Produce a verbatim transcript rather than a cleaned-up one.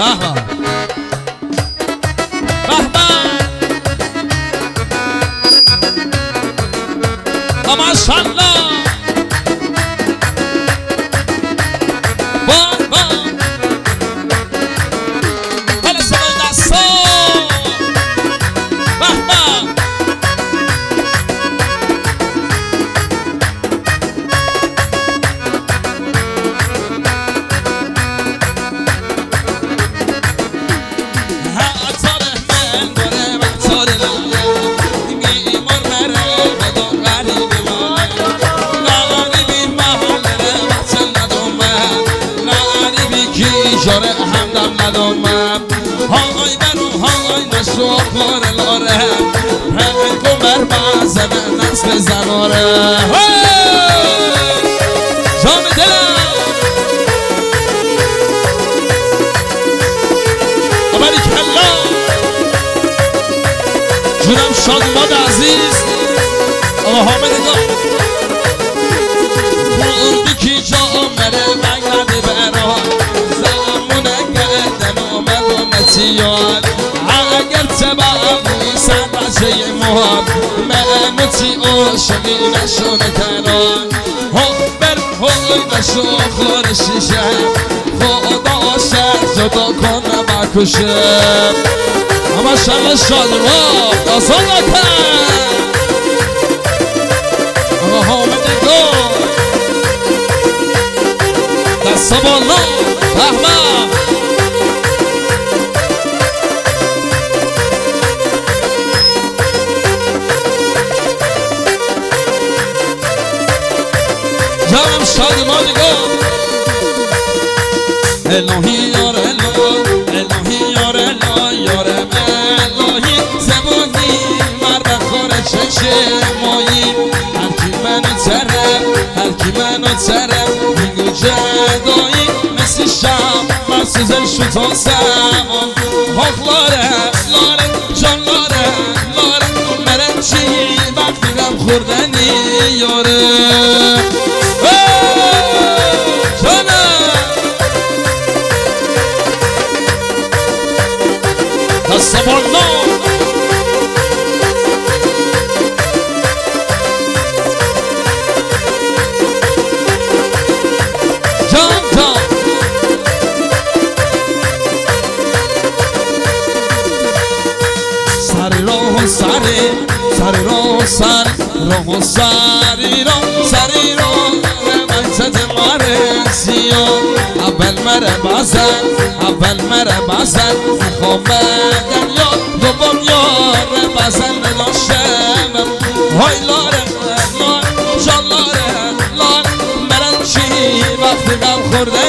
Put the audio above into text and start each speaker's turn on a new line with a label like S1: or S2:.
S1: جاره همدم ندامم های برو های نشو خور لاره پنگو مرمزن نسل زناره جام دلم آبری کلا جونم شادماد عزیز آقا حامد گاه خوردی کی جا مره مگردی برا یاد اگر تبعم نیسن بچه مهم منو چی عاشقی نشونه کنان ها بر های نشو خور شیشه خدا شد جدا کنه بکشه اما شما شادوان آسان نکن اما حامد گل دست بالا احمد جام شادمان گل الهی یار الهی الهی یار الهی یار الهی زبانی مرد خوره چشمایی هر کی منو تره هر کی منو تره میگو جدایی مثل شب من سوزن شو تا زمان حق لاره لاره جان لاره لاره مرم چی وقتی رم خوردنی یاره Sabalno Jam jam Sari roho sari Sari roho sari Roho sari roho Sari roho Remanset mare siyon اول مره بازن اول مره بازن میخوام بدن یاد دوم یاره بازن لاشم های لاره لاره جان لاره لاره مرن چی وقتی غم خورده